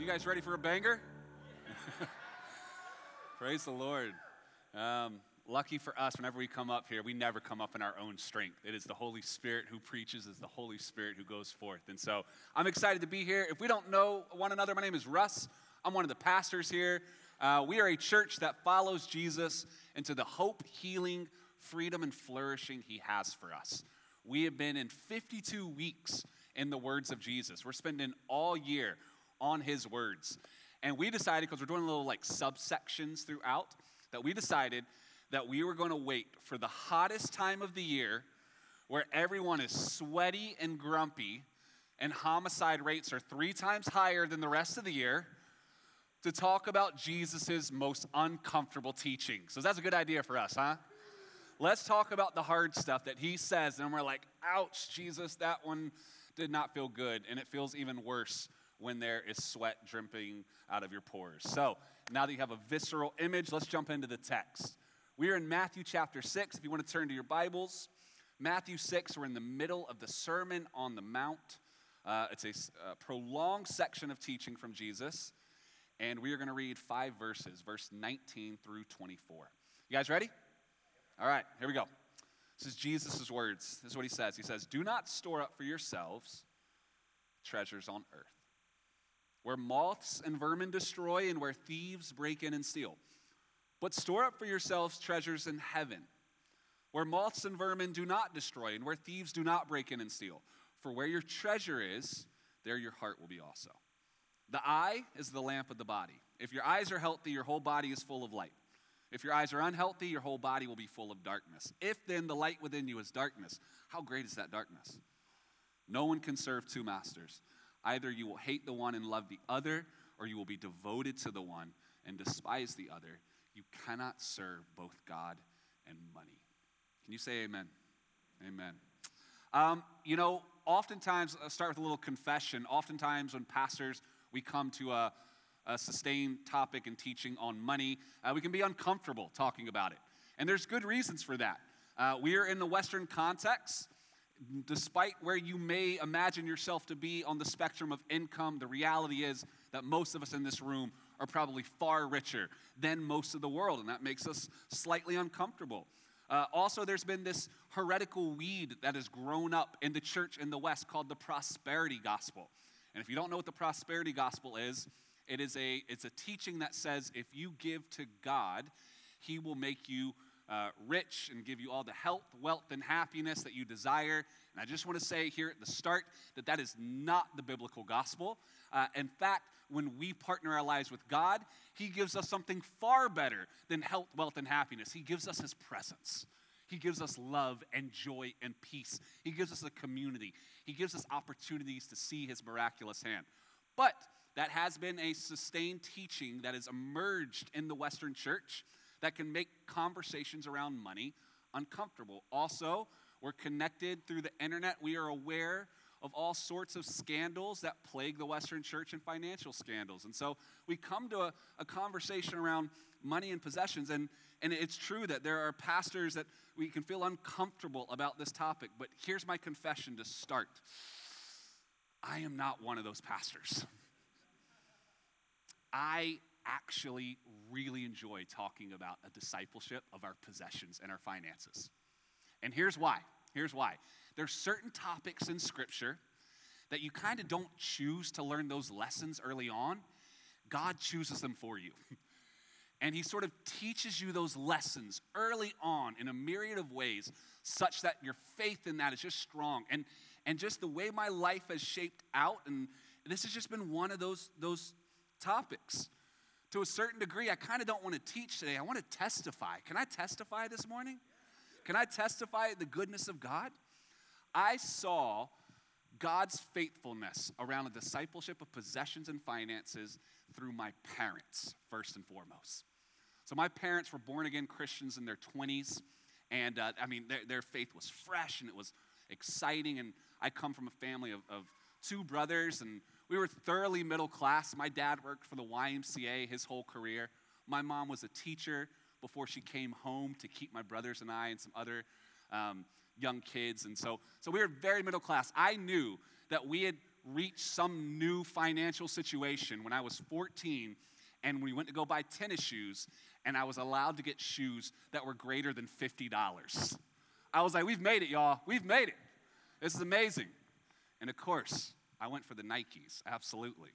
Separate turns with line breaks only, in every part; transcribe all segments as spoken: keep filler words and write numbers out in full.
You guys ready for a banger? Praise the Lord. Um, lucky for us, whenever we come up here, we never come up in our own strength. It is the Holy Spirit who preaches, it's the Holy Spirit who goes forth. And so I'm excited to be here. If we don't know one another, my name is Russ. I'm one of the pastors here. Uh, we are a church that follows Jesus into the hope, healing, freedom, and flourishing he has for us. We have been in fifty-two weeks in the words of Jesus. We're spending all year on his words. And we decided, because we're doing little like subsections throughout, that we decided that we were going to wait for the hottest time of the year where everyone is sweaty and grumpy and homicide rates are three times higher than the rest of the year to talk about Jesus' most uncomfortable teaching. So that's a good idea for us, huh? Let's talk about the hard stuff that he says, and we're like, ouch, Jesus, that one did not feel good, and it feels even worse when there is sweat dripping out of your pores. So now that you have a visceral image, let's jump into the text. We are in Matthew chapter six. If you want to turn to your Bibles, Matthew six, we're in the middle of the Sermon on the Mount. Uh, it's a uh, prolonged section of teaching from Jesus, and we are going to read five verses, verse nineteen through twenty-four. You guys ready? All right, here we go. This is Jesus' words. This is what he says. He says, "Do not store up for yourselves treasures on earth, where moths and vermin destroy and where thieves break in and steal. But store up for yourselves treasures in heaven, where moths and vermin do not destroy and where thieves do not break in and steal. For where your treasure is, there your heart will be also. The eye is the lamp of the body. If your eyes are healthy, your whole body is full of light. If your eyes are unhealthy, your whole body will be full of darkness. If then the light within you is darkness, how great is that darkness? No one can serve two masters. Either you will hate the one and love the other, or you will be devoted to the one and despise the other. You cannot serve both God and money." Can you say amen? Amen. Um, you know, oftentimes, I'll start with a little confession. Oftentimes when pastors, we come to a, a sustained topic and teaching on money, uh, we can be uncomfortable talking about it. And there's good reasons for that. Uh, we are in the Western context. Despite where you may imagine yourself to be on the spectrum of income, the reality is that most of us in this room are probably far richer than most of the world, and that makes us slightly uncomfortable. Uh, also, there's been this heretical weed that has grown up in the church in the West called the prosperity gospel. And if you don't know what the prosperity gospel is, it is a it's a teaching that says if you give to God, he will make you Uh, rich and give you all the health, wealth, and happiness that you desire. And I just want to say here at the start that that is not the biblical gospel. Uh, in fact, when we partner our lives with God, he gives us something far better than health, wealth, and happiness. He gives us his presence. He gives us love and joy and peace. He gives us a community. He gives us opportunities to see his miraculous hand. But that has been a sustained teaching that has emerged in the Western church that can make conversations around money uncomfortable. Also, we're connected through the internet. We are aware of all sorts of scandals that plague the Western church and financial scandals. And so we come to a, a conversation around money and possessions, and, and it's true that there are pastors that we can feel uncomfortable about this topic, but here's my confession to start. I am not one of those pastors. I actually really enjoy talking about a discipleship of our possessions and our finances. And here's why. Here's why. There's certain topics in Scripture that you kind of don't choose to learn those lessons early on. God chooses them for you. And he sort of teaches you those lessons early on in a myriad of ways such that your faith in that is just strong. And, and just the way my life has shaped out, and this has just been one of those, those topics. To a certain degree, I kind of don't want to teach today. I want to testify. Can I testify this morning? Can I testify the goodness of God? I saw God's faithfulness around the discipleship of possessions and finances through my parents, first and foremost. So my parents were born-again Christians in their twenties, and uh, I mean, their, their faith was fresh, and it was exciting, and I come from a family of, of two brothers, and we were thoroughly middle class. My dad worked for the Y M C A his whole career. My mom was a teacher before she came home to keep my brothers and I and some other um, young kids. And so, so we were very middle class. I knew that we had reach some new financial situation when I was fourteen, and we went to go buy tennis shoes, and I was allowed to get shoes that were greater than fifty dollars. I was like, we've made it, y'all. We've made it. This is amazing. And of course, I went for the Nikes, absolutely.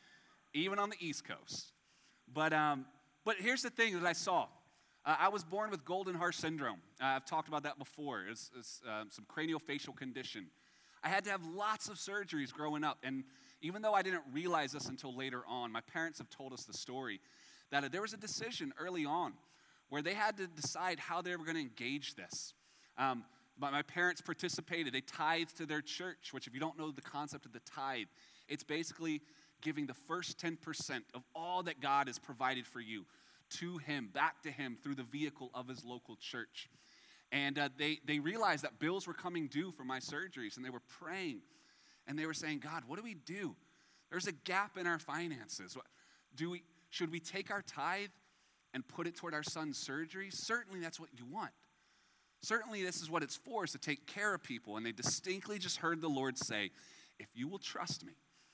Even on the East Coast. But um, but here's the thing that I saw. Uh, I was born with golden heart syndrome. Uh, I've talked about that before. It's, it's uh, some craniofacial condition. I had to have lots of surgeries growing up. And even though I didn't realize this until later on, my parents have told us the story that uh, there was a decision early on where they had to decide how they were going to engage this. Um, but my parents participated. They tithed to their church, which if you don't know the concept of the tithe, it's basically giving the first ten percent of all that God has provided for you to him, back to him through the vehicle of his local church. And uh, they, they realized that bills were coming due for my surgeries, and they were praying, and they were saying, God, what do we do? There's a gap in our finances. Do we, should we take our tithe and put it toward our son's surgery? Certainly that's what you want. Certainly this is what it's for, is to take care of people. And they distinctly just heard the Lord say, if you will trust me,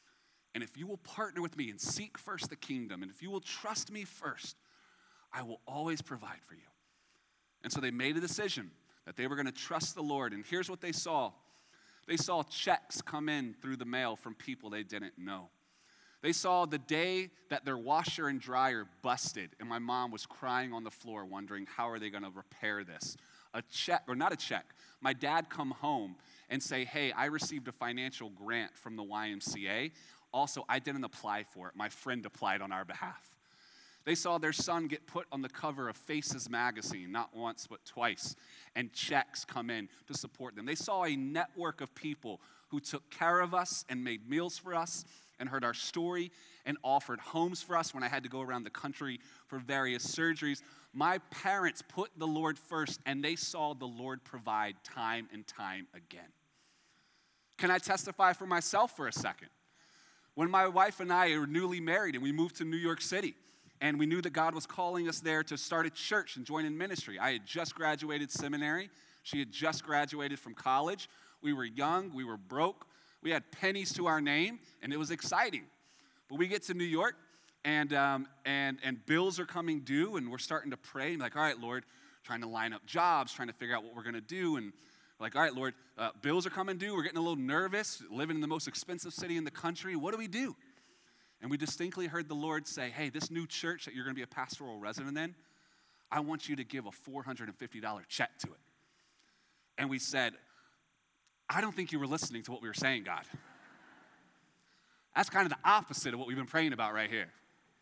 and if you will partner with me and seek first the kingdom, and if you will trust me first, I will always provide for you. And so they made a decision that they were going to trust the Lord. And here's what they saw. They saw checks come in through the mail from people they didn't know. They saw the day that their washer and dryer busted, and my mom was crying on the floor wondering, how are they going to repair this? A check, or not a check. My dad come home and say, hey, I received a financial grant from the Y M C A. Also, I didn't apply for it. My friend applied on our behalf. They saw their son get put on the cover of Faces magazine, not once but twice, and checks come in to support them. They saw a network of people who took care of us and made meals for us and heard our story and offered homes for us when I had to go around the country for various surgeries. My parents put the Lord first, and they saw the Lord provide time and time again. Can I testify for myself for a second? When my wife and I were newly married and we moved to New York City, and we knew that God was calling us there to start a church and join in ministry. I had just graduated seminary. She had just graduated from college. We were young. We were broke. We had pennies to our name, and it was exciting. But we get to New York, and um, and and bills are coming due, and we're starting to pray. And like, all right, Lord, trying to line up jobs, trying to figure out what we're going to do. And we're like, all right, Lord, uh, bills are coming due. We're getting a little nervous, living in the most expensive city in the country. What do we do? And we distinctly heard the Lord say, hey, this new church that you're going to be a pastoral resident in, I want you to give a four hundred fifty dollars check to it. And we said, I don't think you were listening to what we were saying, God. That's kind of the opposite of what we've been praying about right here.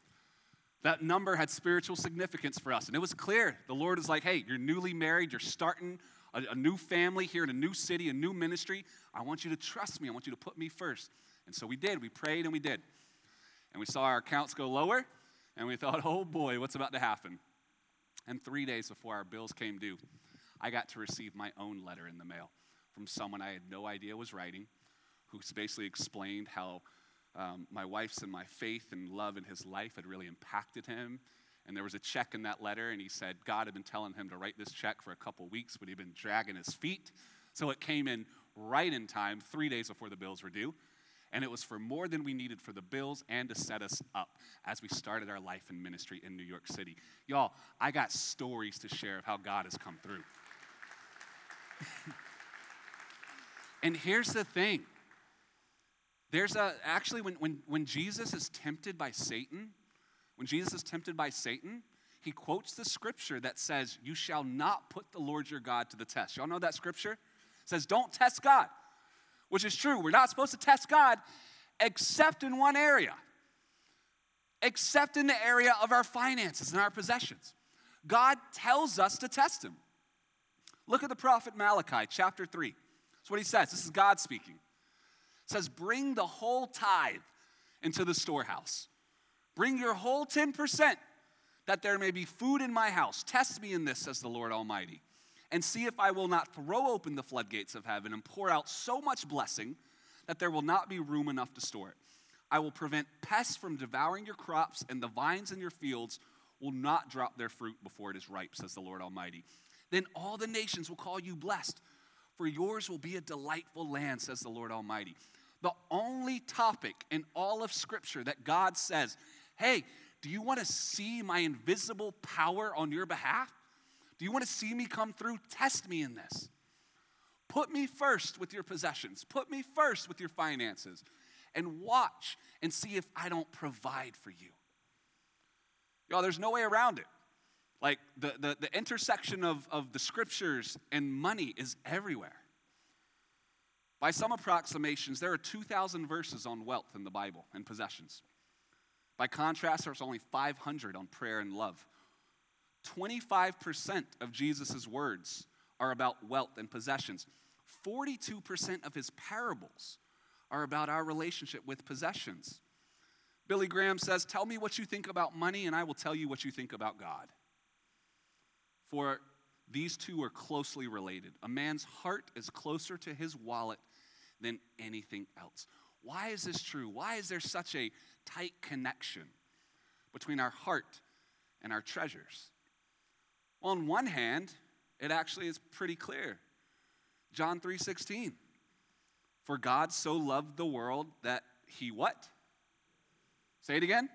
That number had spiritual significance for us. And it was clear. The Lord is like, hey, you're newly married. You're starting a, a new family here in a new city, a new ministry. I want you to trust me. I want you to put me first. And so we did. We prayed and we did. And we saw our accounts go lower, and we thought, oh boy, what's about to happen? And three days before our bills came due, I got to receive my own letter in the mail from someone I had no idea was writing, who basically explained how um, my wife's and my faith and love in his life had really impacted him. And there was a check in that letter, and he said God had been telling him to write this check for a couple weeks, but he'd been dragging his feet. So it came in right in time, three days before the bills were due. And it was for more than we needed for the bills and to set us up as we started our life in ministry in New York City. Y'all, I got stories to share of how God has come through. And here's the thing. There's a, actually, when, when, when Jesus is tempted by Satan, when Jesus is tempted by Satan, he quotes the scripture that says, you shall not put the Lord your God to the test. Y'all know that scripture? It says, don't test God. Which is true. We're not supposed to test God except in one area. Except in the area of our finances and our possessions. God tells us to test him. Look at the prophet Malachi, chapter three. That's what he says. This is God speaking. It says, bring the whole tithe into the storehouse. Bring your whole ten percent, that there may be food in my house. Test me in this, says the Lord Almighty. And see if I will not throw open the floodgates of heaven and pour out so much blessing that there will not be room enough to store it. I will prevent pests from devouring your crops, and the vines in your fields will not drop their fruit before it is ripe, says the Lord Almighty. Then all the nations will call you blessed, for yours will be a delightful land, says the Lord Almighty. The only topic in all of Scripture that God says, hey, do you want to see my invisible power on your behalf? Do you want to see me come through? Test me in this. Put me first with your possessions. Put me first with your finances. And watch and see if I don't provide for you. Y'all, there's no way around it. Like, the, the, the intersection of, of the Scriptures and money is everywhere. By some approximations, there are two thousand verses on wealth in the Bible and possessions. By contrast, there's only five hundred on prayer and love. twenty-five percent of Jesus' words are about wealth and possessions. forty-two percent of his parables are about our relationship with possessions. Billy Graham says, tell me what you think about money and I will tell you what you think about God. For these two are closely related. A man's heart is closer to his wallet than anything else. Why is this true? Why is there such a tight connection between our heart and our treasures? Well, on one hand, it actually is pretty clear. John three sixteen. For God so loved the world that he what? Say it again.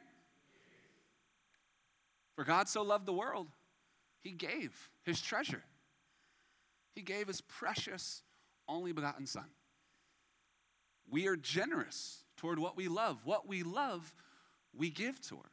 For God so loved the world, he gave his treasure. He gave his precious, only begotten Son. We are generous toward what we love. What we love, we give toward.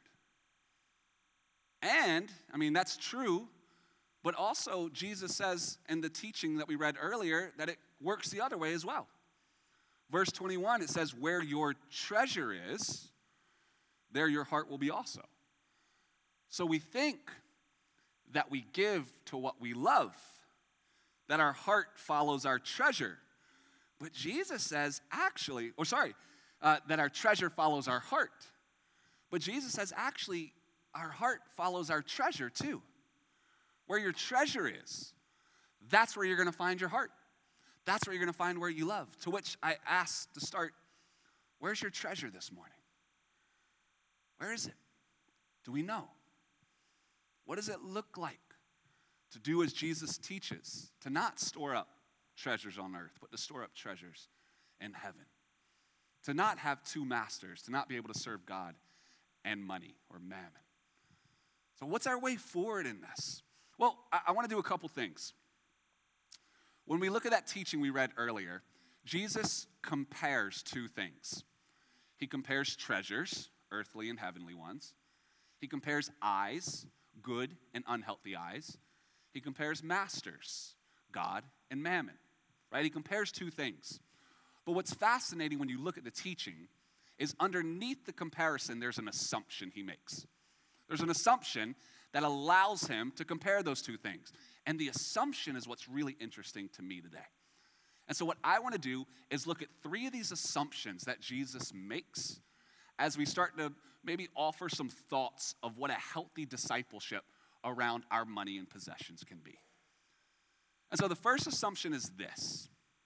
And, I mean, that's true, but also Jesus says in the teaching that we read earlier that it works the other way as well. Verse twenty-one, it says, where your treasure is, there your heart will be also. So we think that we give to what we love, that our heart follows our treasure. But Jesus says, actually, or sorry, uh, that our treasure follows our heart. But Jesus says, actually, our heart follows our treasure too. Where your treasure is, that's where you're going to find your heart. That's where you're going to find where you love. To which I asked to start, where's your treasure this morning? Where is it? Do we know? What does it look like to do as Jesus teaches? To not store up treasures on earth, but to store up treasures in heaven. To not have two masters, to not be able to serve God and money or mammon. So what's our way forward in this? Well, I, I want to do a couple things. When we look at that teaching we read earlier, Jesus compares two things. He compares treasures, earthly and heavenly ones. He compares eyes, good and unhealthy eyes. He compares masters, God and mammon, right? He compares two things. But what's fascinating when you look at the teaching is underneath the comparison, there's an assumption he makes. There's an assumption that allows him to compare those two things. And the assumption is what's really interesting to me today. And so what I want to do is look at three of these assumptions that Jesus makes as we start to maybe offer some thoughts of what a healthy discipleship around our money and possessions can be. And so the first assumption is this: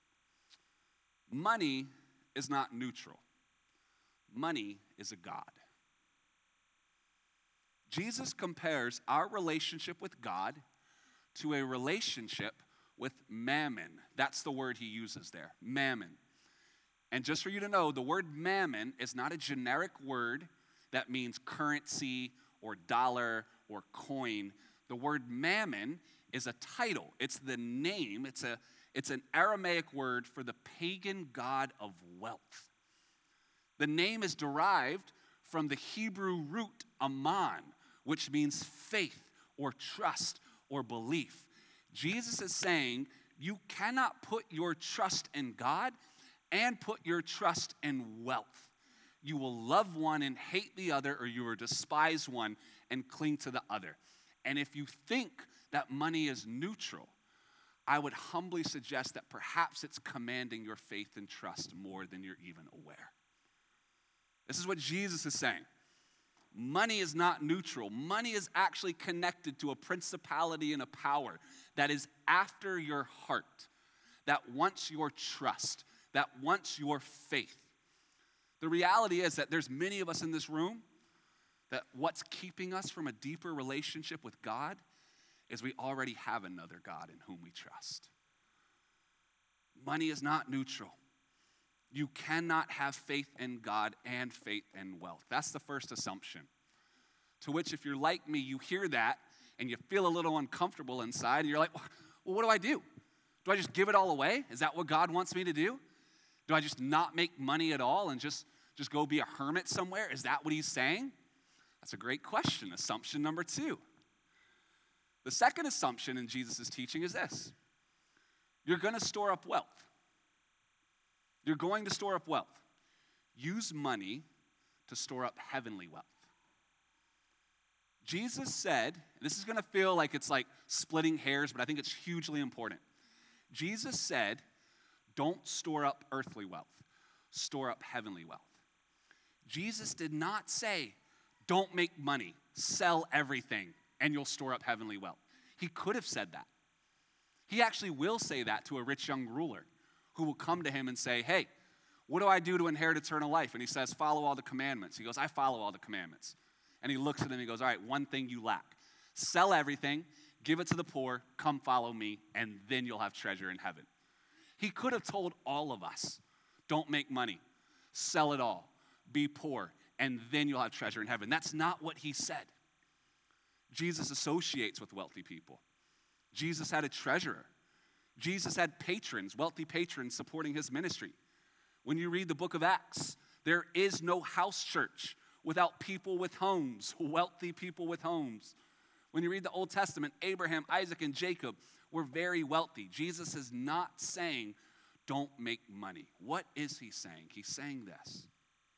money is not neutral. Money is a god. Jesus compares our relationship with God to a relationship with mammon. That's the word he uses there, mammon. And just for you to know, the word mammon is not a generic word that means currency or dollar or coin. The word mammon is a title. It's the name. It's a it's an Aramaic word for the pagan god of wealth. The name is derived from the Hebrew root aman, which means faith or trust or belief. Jesus is saying you cannot put your trust in God and put your trust in wealth. You will love one and hate the other, or you will despise one and cling to the other. And if you think that money is neutral, I would humbly suggest that perhaps it's commanding your faith and trust more than you're even aware. This is what Jesus is saying. Money is not neutral. Money is actually connected to a principality and a power that is after your heart, that wants your trust, that wants your faith. The reality is that there's many of us in this room that what's keeping us from a deeper relationship with God is we already have another God in whom we trust. Money is not neutral. You cannot have faith in God and faith in wealth. That's the first assumption. To which, if you're like me, you hear that and you feel a little uncomfortable inside, and you're like, well, what do I do? Do I just give it all away? Is that what God wants me to do? Do I just not make money at all and just, just go be a hermit somewhere? Is that what he's saying? That's a great question. Assumption number two. The second assumption in Jesus' teaching is this. You're going to store up wealth. You're going to store up wealth. Use money to store up heavenly wealth. Jesus said, this is going to feel like it's like splitting hairs, but I think it's hugely important. Jesus said, don't store up earthly wealth. Store up heavenly wealth. Jesus did not say, don't make money, sell everything, and you'll store up heavenly wealth. He could have said that. He actually will say that to a rich young ruler who will come to him and say, hey, what do I do to inherit eternal life? And he says, follow all the commandments. He goes, I follow all the commandments. And he looks at him and he goes, all right, one thing you lack. Sell everything, give it to the poor, come follow me, and then you'll have treasure in heaven. He could have told all of us, don't make money, sell it all, be poor, and then you'll have treasure in heaven. That's not what he said. Jesus associates with wealthy people. Jesus had a treasurer. Jesus had patrons, wealthy patrons supporting his ministry. When you read the book of Acts, there is no house church without people with homes, wealthy people with homes. When you read the Old Testament, Abraham, Isaac, and Jacob were very wealthy. Jesus is not saying, don't make money. What is he saying? He's saying this.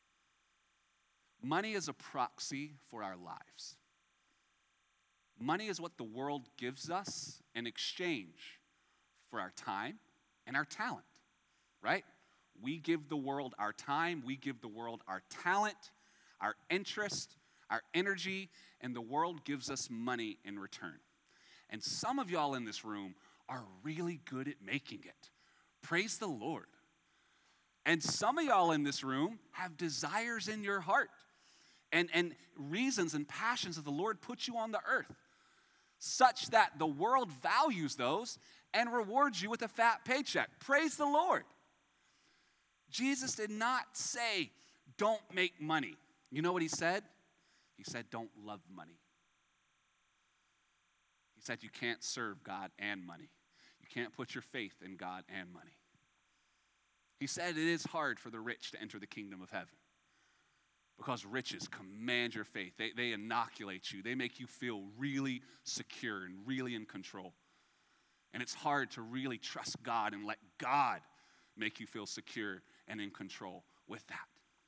Money is a proxy for our lives. Money is what the world gives us in exchange for our time and our talent, right? We give the world our time, we give the world our talent, our interest, our energy, and the world gives us money in return. And some of y'all in this room are really good at making it. Praise the Lord. And some of y'all in this room have desires in your heart and, and reasons and passions that the Lord put you on the earth, such that the world values those and rewards you with a fat paycheck. Praise the Lord. Jesus did not say, don't make money. You know what he said? He said, don't love money. He said, you can't serve God and money. You can't put your faith in God and money. He said it is hard for the rich to enter the kingdom of heaven because riches command your faith. They, they inoculate you. They make you feel really secure and really in control. And it's hard to really trust God and let God make you feel secure and in control with that.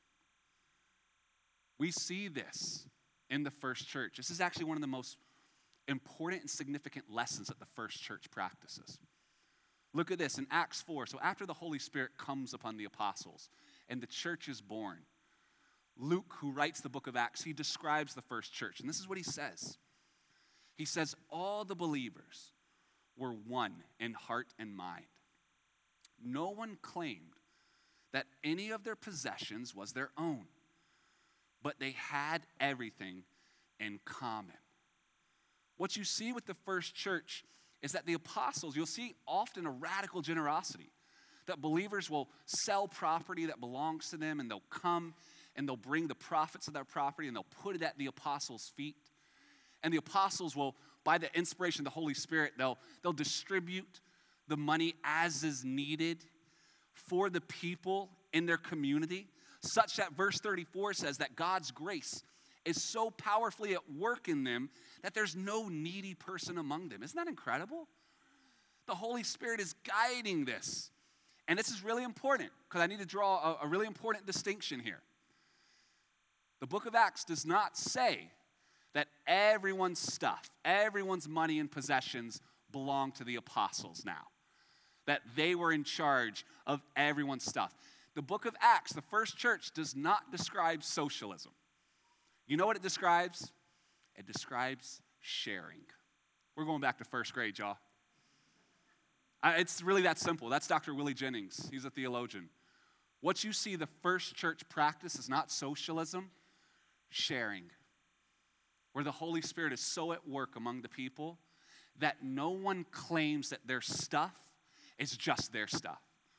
We see this in the first church. This is actually one of the most important and significant lessons that the first church practices. Look at this in Acts four. So after the Holy Spirit comes upon the apostles and the church is born, Luke, who writes the book of Acts, he describes the first church. And this is what he says. He says, all the believers were one in heart and mind. No one claimed that any of their possessions was their own, but they had everything in common. What you see with the first church is that the apostles, you'll see often a radical generosity, that believers will sell property that belongs to them, and they'll come and they'll bring the profits of that property and they'll put it at the apostles' feet. And the apostles will, by the inspiration of the Holy Spirit, they'll, they'll distribute the money as is needed for the people in their community, such that verse thirty-four says that God's grace is so powerfully at work in them that there's no needy person among them. Isn't that incredible? The Holy Spirit is guiding this. And this is really important because I need to draw a, a really important distinction here. The book of Acts does not say that everyone's stuff, everyone's money and possessions belong to the apostles now, that they were in charge of everyone's stuff. The book of Acts, the first church, does not describe socialism. You know what it describes? It describes sharing. We're going back to first grade, y'all. Uh, it's really that simple. That's Doctor Willie Jennings. He's a theologian. What you see the first church practice is not socialism, sharing, where the Holy Spirit is so at work among the people that no one claims that their stuff is just their stuff,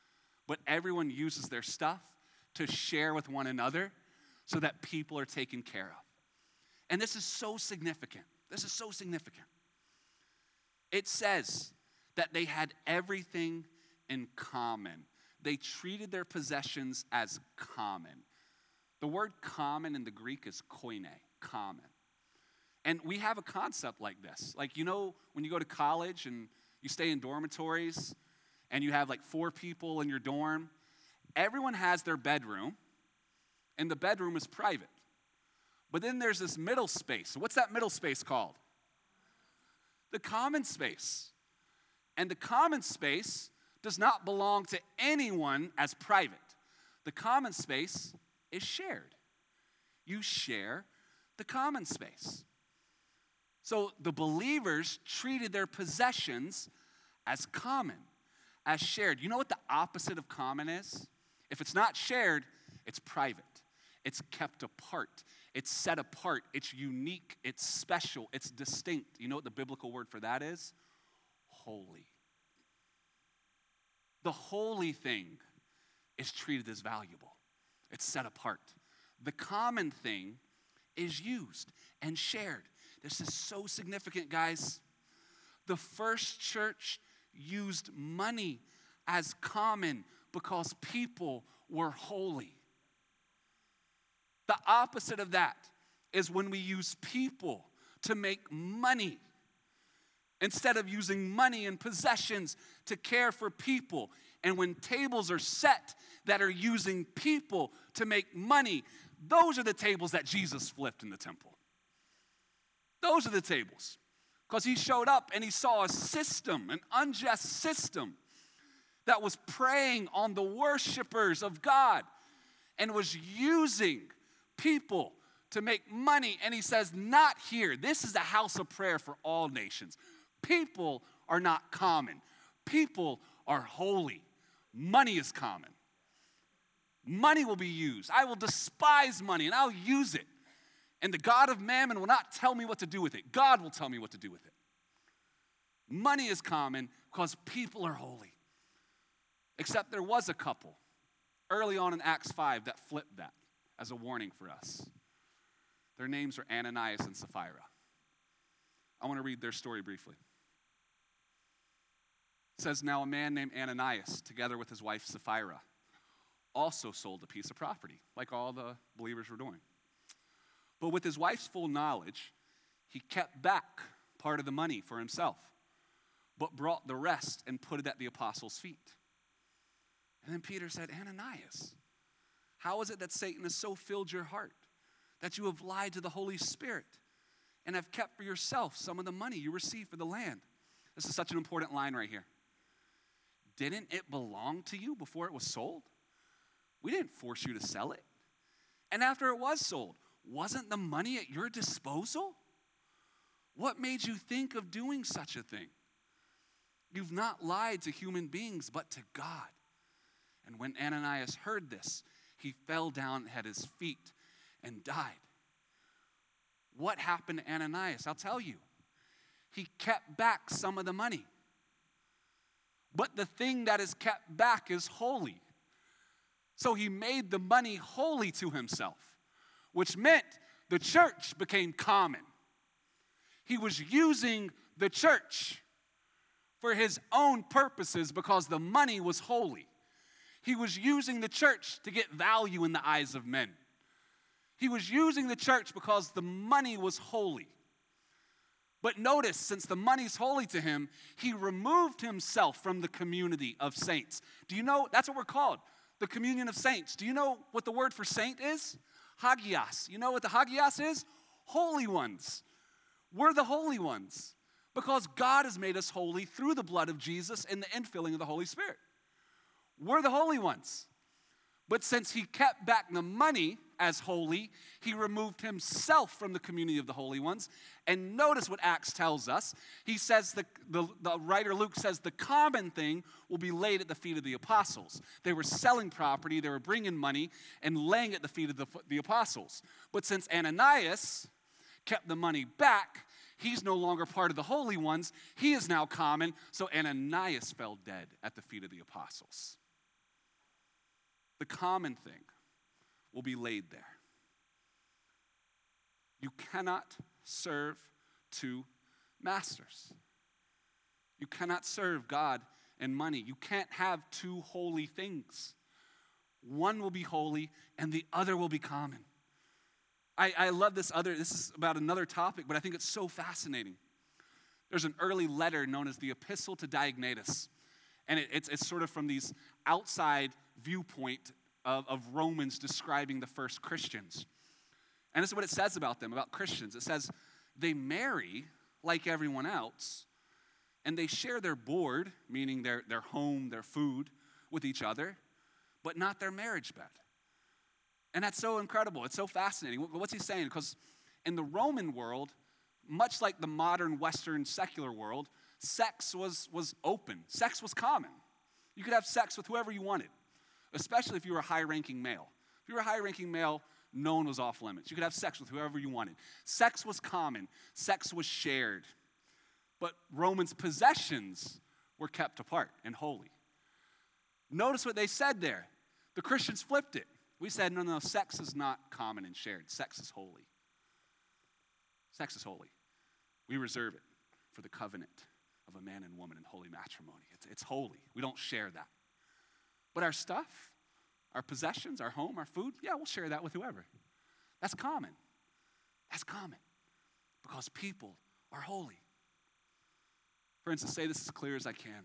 but everyone uses their stuff to share with one another so that people are taken care of. And this is so significant. This is so significant. It says that they had everything in common. They treated their possessions as common. The word common in the Greek is koine, common. And we have a concept like this. Like, you know, when you go to college and you stay in dormitories and you have like four people in your dorm, everyone has their bedroom, and the bedroom is private. But then there's this middle space. What's that middle space called? The common space. And the common space does not belong to anyone as private. The common space is shared. You share the common space. So the believers treated their possessions as common, as shared. You know what the opposite of common is? If it's not shared, it's private. It's kept apart. It's set apart. It's unique. It's special. It's distinct. You know what the biblical word for that is? Holy. The holy thing is treated as valuable. It's set apart. The common thing is used and shared. This is so significant, guys. The first church used money as common because people were holy. The opposite of that is when we use people to make money. Instead of using money and possessions to care for people. And when tables are set that are using people to make money, those are the tables that Jesus flipped in the temple. Those are the tables. Because he showed up and he saw a system, an unjust system that was preying on the worshipers of God and was using people to make money. And he says, not here. This is a house of prayer for all nations. People are not common. People are holy. Money is common. Money will be used. I will despise money and I'll use it. And the God of mammon will not tell me what to do with it. God will tell me what to do with it. Money is common because people are holy. Except there was a couple early on in Acts five that flipped that as a warning for us. Their names are Ananias and Sapphira. I want to read their story briefly. It says, now a man named Ananias, together with his wife Sapphira, also sold a piece of property, like all the believers were doing. But with his wife's full knowledge, he kept back part of the money for himself, but brought the rest and put it at the apostles' feet. And then Peter said, Ananias, how is it that Satan has so filled your heart that you have lied to the Holy Spirit and have kept for yourself some of the money you received for the land? This is such an important line right here. Didn't it belong to you before it was sold? We didn't force you to sell it. And after it was sold, wasn't the money at your disposal? What made you think of doing such a thing? You've not lied to human beings, but to God. And when Ananias heard this, he fell down at his feet and died. What happened to Ananias? I'll tell you. He kept back some of the money. But the thing that is kept back is holy. So he made the money holy to himself, which meant the church became common. He was using the church for his own purposes because the money was holy. He was using the church to get value in the eyes of men. He was using the church because the money was holy. But notice, since the money's holy to him, he removed himself from the community of saints. Do you know, that's what we're called, the communion of saints. Do you know what the word for saint is? Hagios. You know what the Hagios is? Holy ones. We're the holy ones because God has made us holy through the blood of Jesus and the infilling of the Holy Spirit. We're the holy ones. But since he kept back the money as holy, he removed himself from the community of the holy ones. And notice what Acts tells us. He says, the, the, the writer Luke says, the common thing will be laid at the feet of the apostles. They were selling property, they were bringing money, and laying at the feet of the, the apostles. But since Ananias kept the money back, he's no longer part of the holy ones. He is now common. So Ananias fell dead at the feet of the apostles. the common thing will be laid there. You cannot serve two masters. You cannot serve God and money. You can't have two holy things. One will be holy and the other will be common. I, I love this other, this is about another topic, but I think it's so fascinating. There's an early letter known as the Epistle to Diognetus. And it, it's, it's sort of from these outside viewpoint of, of Romans describing the first Christians. And this is what it says about them, about Christians. It says, they marry like everyone else, and they share their board, meaning their, their home, their food, with each other, but not their marriage bed. And that's so incredible. It's so fascinating. What's he saying? Because in the Roman world, much like the modern Western secular world, sex was, was open. Sex was common. You could have sex with whoever you wanted, especially if you were a high-ranking male. If you were a high-ranking male, no one was off limits. You could have sex with whoever you wanted. Sex was common. Sex was shared. But Romans' possessions were kept apart and holy. Notice what they said there. The Christians flipped it. We said, no, no, sex is not common and shared. Sex is holy. Sex is holy. We reserve it for the covenant of a man and woman in holy matrimony. It's, it's holy. We don't share that. But our stuff, our possessions, our home, our food, yeah, we'll share that with whoever. That's common. That's common because people are holy. Friends, to say this as clear as I can,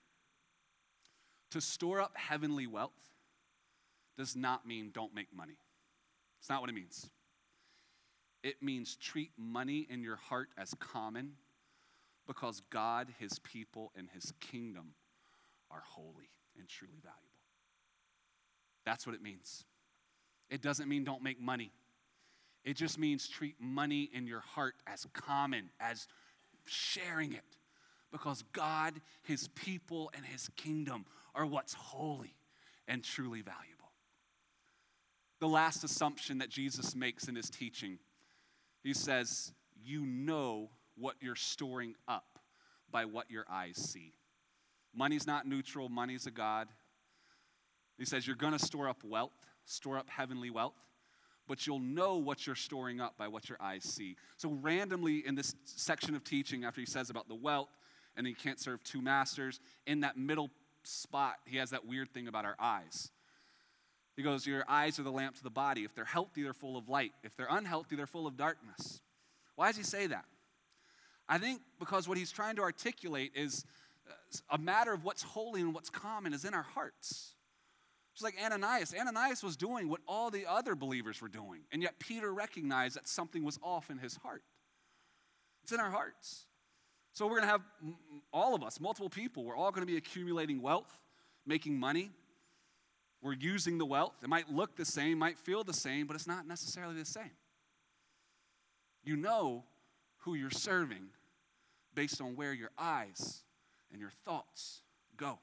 to store up heavenly wealth does not mean don't make money. It's not what it means. It means treat money in your heart as common because God, his people, and his kingdom are holy and truly valuable. That's what it means. It doesn't mean don't make money. It just means treat money in your heart as common, as sharing it. Because God, his people, and his kingdom are what's holy and truly valuable. The last assumption that Jesus makes in his teaching, he says, you know what you're storing up by what your eyes see. Money's not neutral. Money's a god. He says you're going to store up wealth, store up heavenly wealth, but you'll know what you're storing up by what your eyes see. So randomly in this section of teaching, after he says about the wealth, and he can't serve two masters, in that middle spot, he has that weird thing about our eyes. He goes, your eyes are the lamp to the body. If they're healthy, they're full of light. If they're unhealthy, they're full of darkness. Why does he say that? I think because what he's trying to articulate is a matter of what's holy and what's common is in our hearts. Just like Ananias. Ananias was doing what all the other believers were doing, and yet Peter recognized that something was off in his heart. It's in our hearts. So we're going to have, all of us, multiple people, we're all going to be accumulating wealth, making money. We're using the wealth. It might look the same, might feel the same, but it's not necessarily the same. You know who you're serving based on where your eyes and your thoughts go.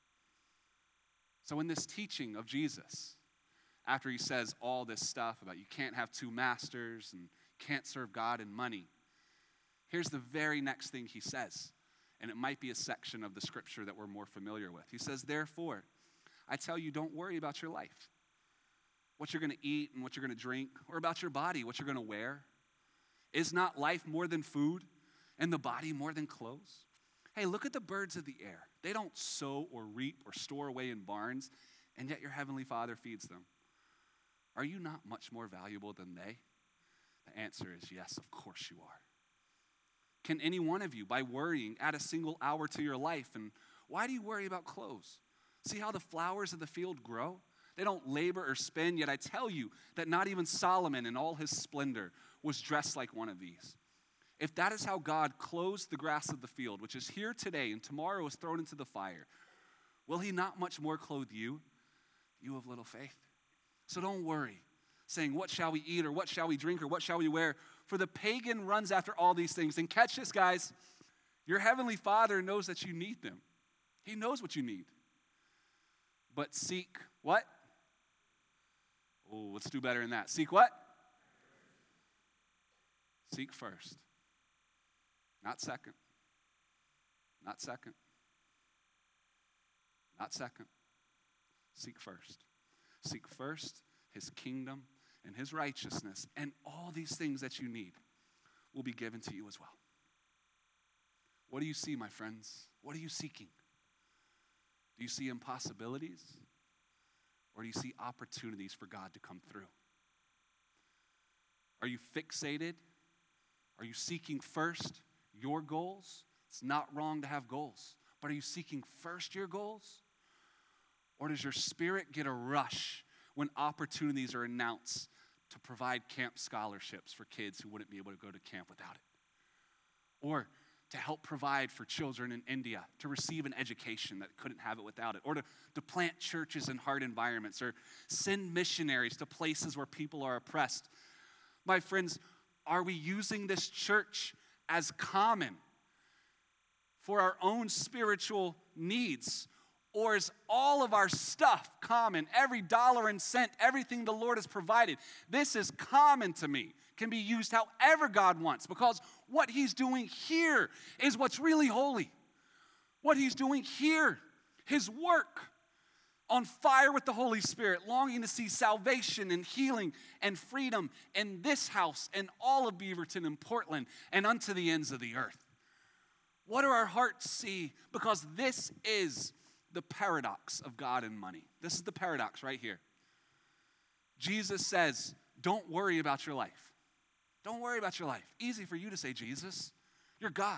So in this teaching of Jesus, after he says all this stuff about you can't have two masters and can't serve God and money, here's the very next thing he says, and it might be a section of the scripture that we're more familiar with. He says, therefore, I tell you, don't worry about your life, what you're going to eat and what you're going to drink, or about your body, what you're going to wear. Is not life more than food and the body more than clothes? Hey, look at the birds of the air. They don't sow or reap or store away in barns, and yet your heavenly Father feeds them. Are you not much more valuable than they? The answer is yes, of course you are. Can any one of you, by worrying, add a single hour to your life? And why do you worry about clothes? See how the flowers of the field grow? They don't labor or spin, yet I tell you that not even Solomon in all his splendor was dressed like one of these. If that is how God clothes the grass of the field, which is here today and tomorrow is thrown into the fire, will he not much more clothe you, you of little faith? So don't worry, saying, what shall we eat, or what shall we drink, or what shall we wear? For the pagan runs after all these things. And catch this, guys. Your heavenly Father knows that you need them. He knows what you need. But seek what? Oh, let's do better than that. Seek what? Seek first. Not second. Not second. Not second. Seek first. Seek first his kingdom and his righteousness, and all these things that you need will be given to you as well. What do you see, my friends? What are you seeking? Do you see impossibilities? Or do you see opportunities for God to come through? Are you fixated? Are you seeking first your goals? It's not wrong to have goals, but are you seeking first your goals? Or does your spirit get a rush when opportunities are announced to provide camp scholarships for kids who wouldn't be able to go to camp without it? Or to help provide for children in India to receive an education that couldn't have it without it, or to, to plant churches in hard environments, or send missionaries to places where people are oppressed. My friends, are we using this church as common for our own spiritual needs? Or is all of our stuff common? Every dollar and cent, everything the Lord has provided, this is common to me, can be used however God wants, because what he's doing here is what's really holy. What he's doing here, his work, on fire with the Holy Spirit, longing to see salvation and healing and freedom in this house and all of Beaverton and Portland and unto the ends of the earth. What do our hearts see? Because this is the paradox of God and money. This is the paradox right here. Jesus says, don't worry about your life. Don't worry about your life. Easy for you to say, Jesus. You're God.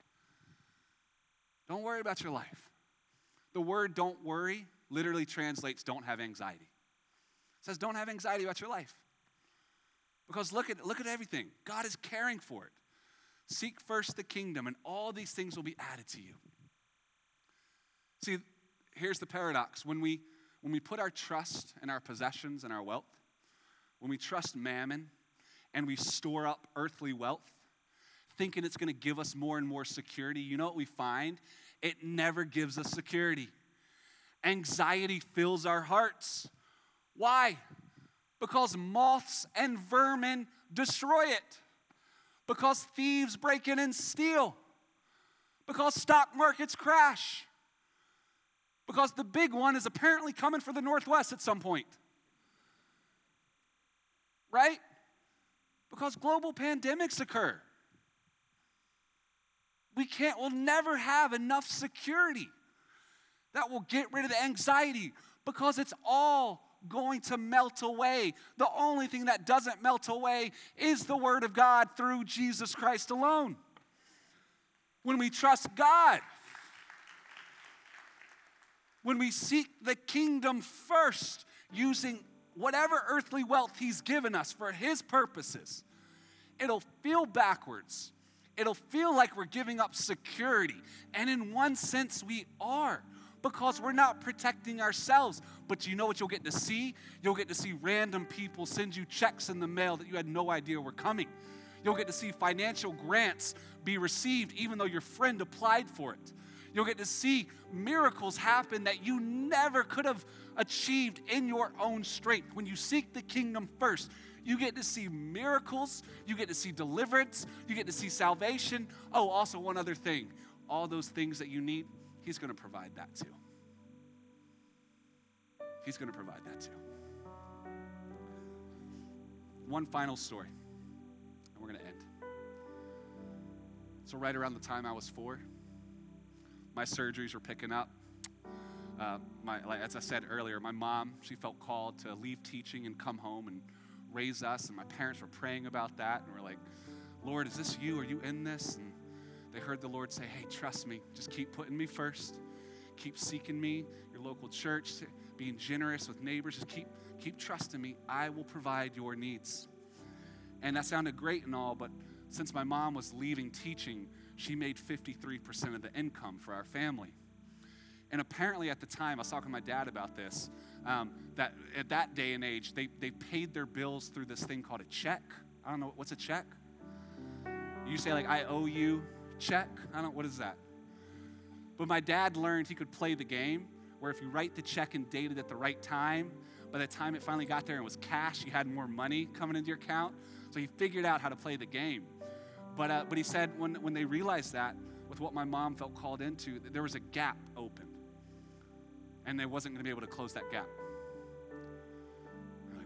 Don't worry about your life. The word don't worry literally translates don't have anxiety. It says don't have anxiety about your life. Because look at, look at everything. God is caring for it. Seek first the kingdom, and all these things will be added to you. See, here's the paradox. When we, when we put our trust in our possessions and our wealth, when we trust mammon, and we store up earthly wealth, thinking it's going to give us more and more security, you know what we find? It never gives us security. Anxiety fills our hearts. Why? Because moths and vermin destroy it. Because thieves break in and steal. Because stock markets crash. Because the big one is apparently coming for the Northwest at some point. Right? Because global pandemics occur. We can't, we'll never have enough security that will get rid of the anxiety, because it's all going to melt away. The only thing that doesn't melt away is the Word of God through Jesus Christ alone. When we trust God, when we seek the kingdom first, using whatever earthly wealth he's given us for his purposes, it'll feel backwards. It'll feel like we're giving up security. And in one sense, we are, because we're not protecting ourselves. But you know what you'll get to see? You'll get to see random people send you checks in the mail that you had no idea were coming. You'll get to see financial grants be received even though your friend applied for it. You'll get to see miracles happen that you never could have achieved in your own strength. When you seek the kingdom first, you get to see miracles, you get to see deliverance, you get to see salvation. Oh, also one other thing. All those things that you need, he's going to provide that too. He's going to provide that too. One final story, and we're going to end. So right around the time I was four, my surgeries were picking up. Uh, my, like, as I said earlier, my mom, she felt called to leave teaching and come home and raise us, and my parents were praying about that, and we're like, Lord, is this you? Are you in this? And they heard the Lord say, hey, trust me. Just keep putting me first. Keep seeking me, your local church, being generous with neighbors. Just keep, keep trusting me. I will provide your needs. And that sounded great and all, but since my mom was leaving teaching, she made fifty-three percent of the income for our family. And apparently at the time, I was talking to my dad about this, um, that at that day and age, they, they paid their bills through this thing called a check. I don't know, what's a check? You say like, I owe you check? I don't know, what is that? But my dad learned he could play the game where if you write the check and date it at the right time, by the time it finally got there and was cash, you had more money coming into your account. So he figured out how to play the game. But uh, but he said when, when they realized that, with what my mom felt called into, there was a gap opened. And they wasn't going to be able to close that gap.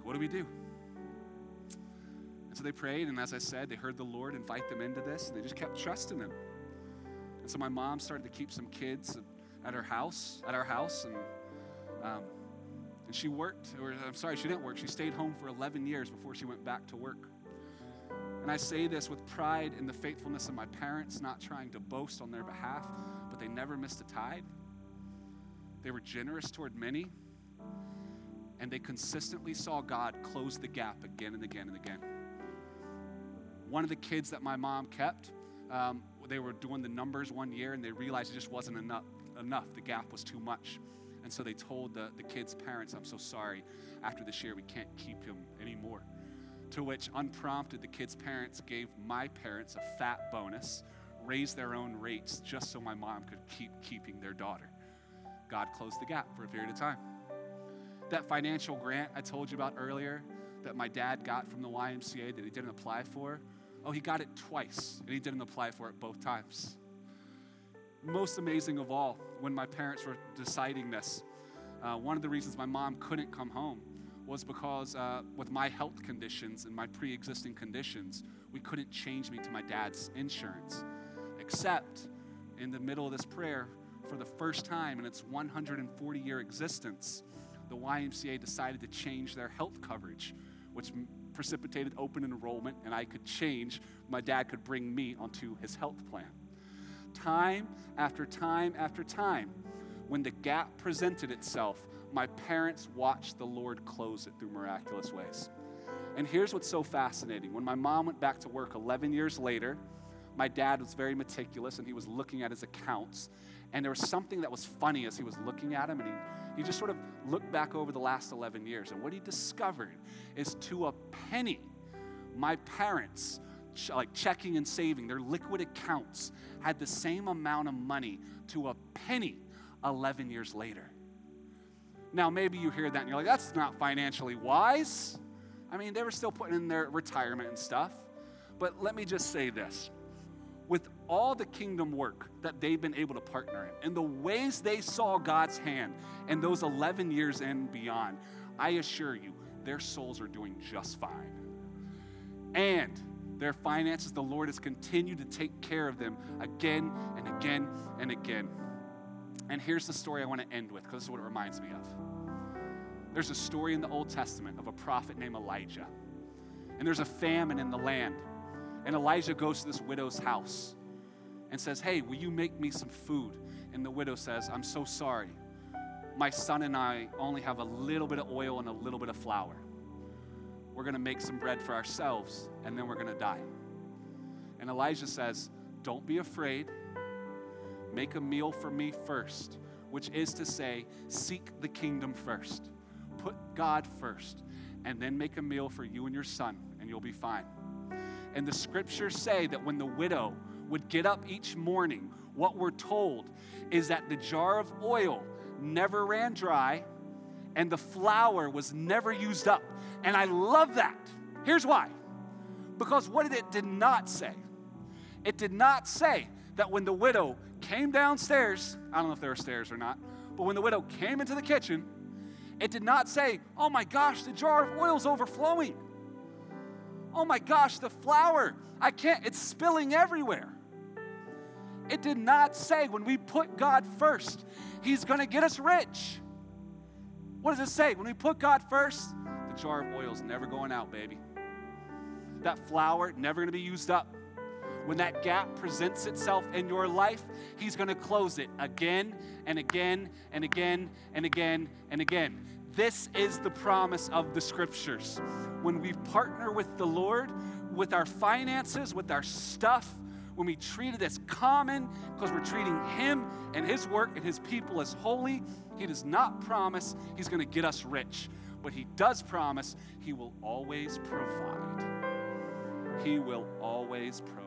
what do we do? And so they prayed, and as I said, they heard the Lord invite them into this, and they just kept trusting him. And so my mom started to keep some kids at her house, at our house, and um, and she worked, or I'm sorry, she didn't work. She stayed home for eleven years before she went back to work. And I say this with pride in the faithfulness of my parents, not trying to boast on their behalf, but they never missed a tithe. They were generous toward many, and they consistently saw God close the gap again and again and again. One of the kids that my mom kept, um, they were doing the numbers one year, and they realized it just wasn't enough. enough. The gap was too much. And so they told the, the kid's parents, I'm so sorry, after this year we can't keep him anymore. To which, unprompted, the kid's parents gave my parents a fat bonus, raised their own rates just so my mom could keep keeping their daughter. God closed the gap for a period of time. That financial grant I told you about earlier that my dad got from the Y M C A that he didn't apply for, oh, he got it twice, and he didn't apply for it both times. Most amazing of all, when my parents were deciding this, uh, one of the reasons my mom couldn't come home was because uh, with my health conditions and my pre-existing conditions, we couldn't change me to my dad's insurance. Except in the middle of this prayer, for the first time in its one hundred forty year existence, the Y M C A decided to change their health coverage, which precipitated open enrollment, and I could change, my dad could bring me onto his health plan. Time after time after time, when the gap presented itself, my parents watched the Lord close it through miraculous ways. And here's what's so fascinating. When my mom went back to work eleven years later, my dad was very meticulous, and he was looking at his accounts, and there was something that was funny as he was looking at him, and he, he just sort of looked back over the last eleven years, and what he discovered is, to a penny, my parents, ch- like checking and saving, their liquid accounts had the same amount of money to a penny eleven years later. Now, maybe you hear that and you're like, that's not financially wise. I mean, they were still putting in their retirement and stuff. But let me just say this. With all the kingdom work that they've been able to partner in, and the ways they saw God's hand in those eleven years and beyond, I assure you, their souls are doing just fine. And their finances, the Lord has continued to take care of them again and again and again. And here's the story I want to end with, because this is what it reminds me of. There's a story in the Old Testament of a prophet named Elijah. And there's a famine in the land. And Elijah goes to this widow's house and says, hey, will you make me some food? And the widow says, I'm so sorry. My son and I only have a little bit of oil and a little bit of flour. We're going to make some bread for ourselves, and then we're going to die. And Elijah says, don't be afraid. Make a meal for me first, which is to say, seek the kingdom first. Put God first, and then make a meal for you and your son, and you'll be fine. And the scriptures say that when the widow would get up each morning, what we're told is that the jar of oil never ran dry, and the flour was never used up. And I love that. Here's why. Because what it did not say, it did not say that when the widow came downstairs, I don't know if there were stairs or not, but when the widow came into the kitchen, it did not say, oh my gosh, the jar of oil's overflowing. Oh my gosh, the flour, I can't, it's spilling everywhere. It did not say when we put God first, He's going to get us rich. What does it say? When we put God first, the jar of oil is never going out, baby. That flour never going to be used up. When that gap presents itself in your life, He's going to close it again and again and again and again and again. This is the promise of the scriptures. When we partner with the Lord, with our finances, with our stuff, when we treat it as common because we're treating Him and His work and His people as holy, He does not promise He's going to get us rich. But He does promise He will always provide. He will always provide.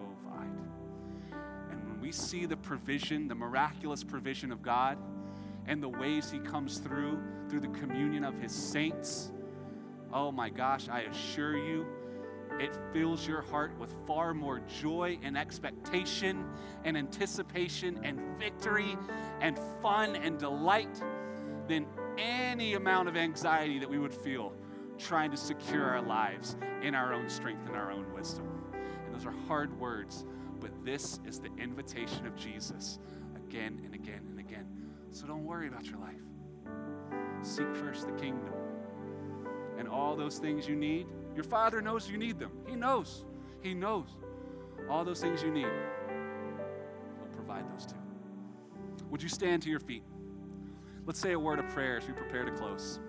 And when we see the provision, the miraculous provision of God, and the ways He comes through, through the communion of His saints, oh my gosh, I assure you, it fills your heart with far more joy and expectation and anticipation and victory and fun and delight than any amount of anxiety that we would feel trying to secure our lives in our own strength and our own wisdom. And those are hard words, but this is the invitation of Jesus again and again and again. So don't worry about your life. Seek first the kingdom. And all those things you need, your Father knows you need them. He knows. He knows. All those things you need, He'll provide those too. Would you stand to your feet? Let's say a word of prayer as we prepare to close.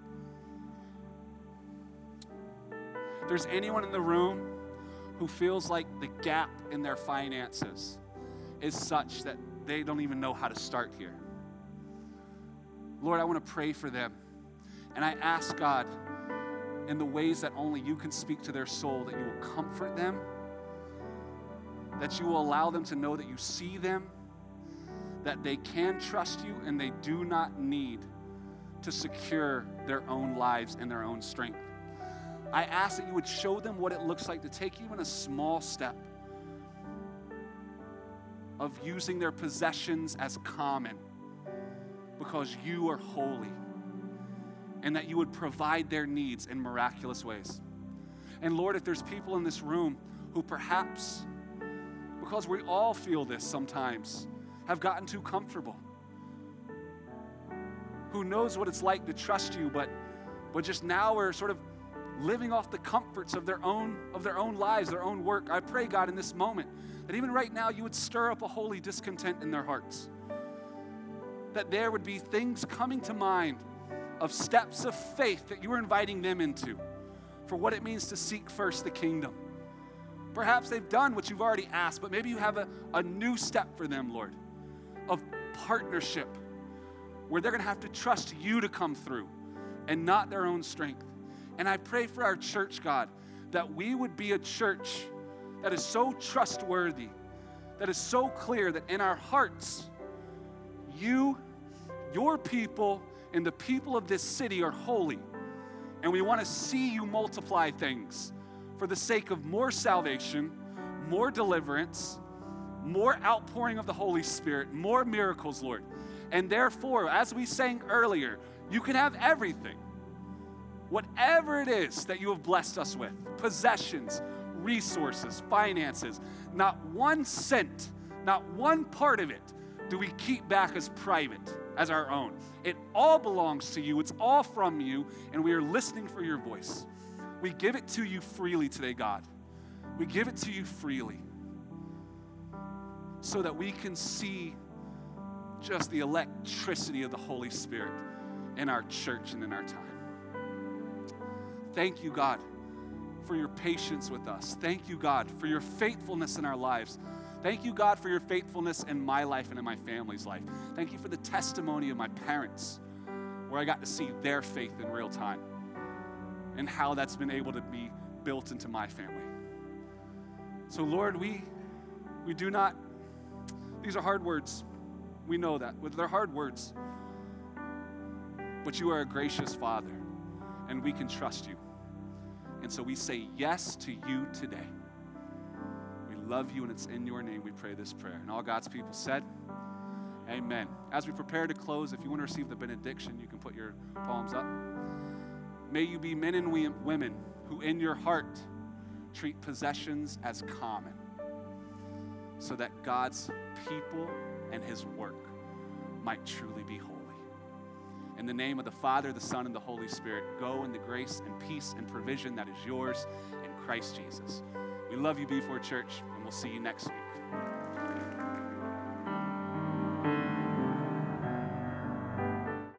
If there's anyone in the room who feels like the gap in their finances is such that they don't even know how to start here, Lord, I want to pray for them. And I ask, God, in the ways that only you can speak to their soul, that you will comfort them, that you will allow them to know that you see them, that they can trust you, and they do not need to secure their own lives and their own strength. I ask that you would show them what it looks like to take even a small step of using their possessions as common because you are holy, and that you would provide their needs in miraculous ways. And Lord, if there's people in this room who perhaps, because we all feel this sometimes, have gotten too comfortable, who knows what it's like to trust you, but but just now are sort of living off the comforts of their own of their own lives, their own work. I pray, God, in this moment, that even right now you would stir up a holy discontent in their hearts, that there would be things coming to mind of steps of faith that you are inviting them into for what it means to seek first the kingdom. Perhaps they've done what you've already asked, but maybe you have a, a new step for them, Lord, of partnership, where they're going to have to trust you to come through and not their own strength. And I pray for our church, God, that we would be a church that is so trustworthy, that is so clear that in our hearts, you, your people, and the people of this city are holy. And we want to see you multiply things for the sake of more salvation, more deliverance, more outpouring of the Holy Spirit, more miracles, Lord. And therefore, as we sang earlier, you can have everything. Whatever it is that you have blessed us with, possessions, resources, finances, not one cent, not one part of it do we keep back as private, as our own. It all belongs to you. It's all from you, and we are listening for your voice. We give it to you freely today, God. We give it to you freely so that we can see just the electricity of the Holy Spirit in our church and in our time. Thank you, God, for your patience with us. Thank you, God, for your faithfulness in our lives. Thank you, God, for your faithfulness in my life and in my family's life. Thank you for the testimony of my parents, where I got to see their faith in real time and how that's been able to be built into my family. So, Lord, we we do not, these are hard words. We know that. They're hard words. But you are a gracious Father, and we can trust you. And so we say yes to you today. We love you, and it's in your name we pray this prayer. And all God's people said, amen. As we prepare to close, if you want to receive the benediction, you can put your palms up. May you be men and women who in your heart treat possessions as common, so that God's people and his work might truly be holy. In the name of the Father, the Son, and the Holy Spirit, go in the grace and peace and provision that is yours in Christ Jesus. We love you, B four Church, and we'll see you next week.